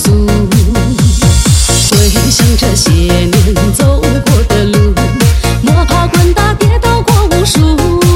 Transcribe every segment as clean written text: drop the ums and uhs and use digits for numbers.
诉，回想这些年走过的路，摸爬滚打跌倒过无数，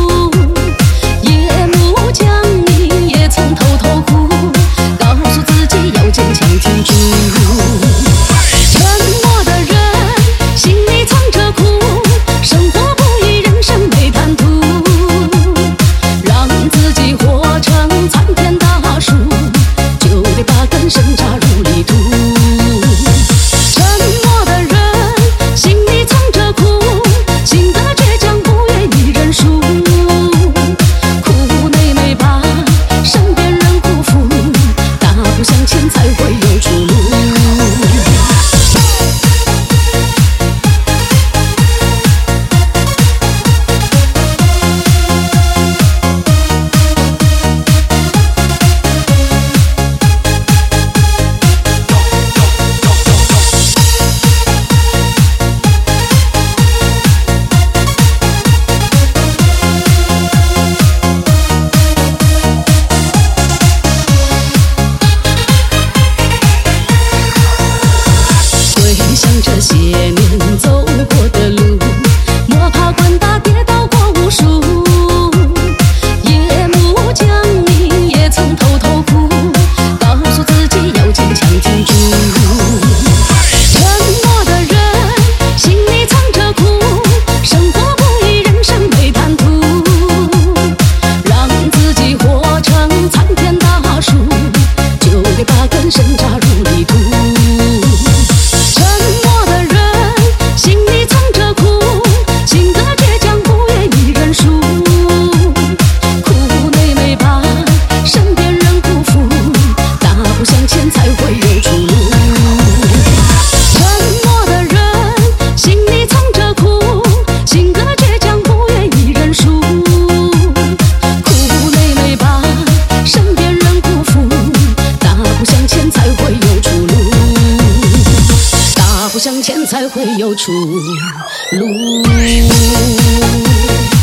夜幕降临也曾偷偷哭，告诉自己要坚强挺住。沉默的人心里藏着苦，生活不易，人生没坦途，让自己活成参天大树，就得把根深扎入泥土。沉默的人心里藏着苦，性格倔强不愿意认输，苦累没把身边人辜负，大步向前才会有出路。这些年走过的路，摸爬滚打跌倒过无数，夜幕降临也曾偷偷哭，告诉自己要坚强挺住。沉默的人心里藏着苦，生活不易，人生没坦途，让自己活成参天大树，就得把根深扎入泥土。向前才会有出路。